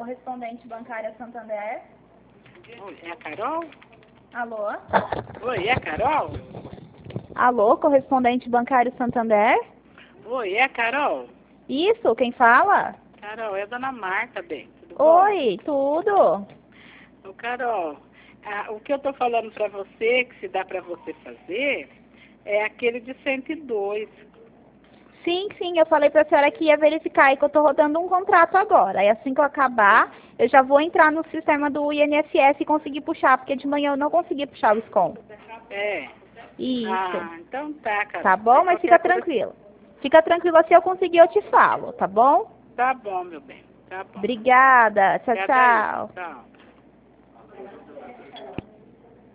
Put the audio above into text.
correspondente bancária Santander. Oi, é a Carol? Alô? Oi, é a Carol? Alô, correspondente bancário Santander? Oi, é a Carol? Isso, quem fala? Carol, é a dona Marta, bem. Tudo bom? Oi, tudo? Ô, Carol, o que eu tô falando pra você, que se dá pra você fazer, é aquele de 102. Sim, eu falei pra senhora que ia verificar aí que eu tô rodando um contrato agora. Aí assim que eu acabar, eu já vou entrar no sistema do INSS e conseguir puxar, porque de manhã eu não consegui puxar o SCOM. É. Isso. Ah, então tá, Carol. Tá bom? Aí Mas fica qualquer coisa... tranquilo. Fica tranquila, se eu conseguir eu te falo, tá bom? Tá bom, meu bem. Tá bom. Obrigada. Tchau, Obrigada aí. tchau. Tchau.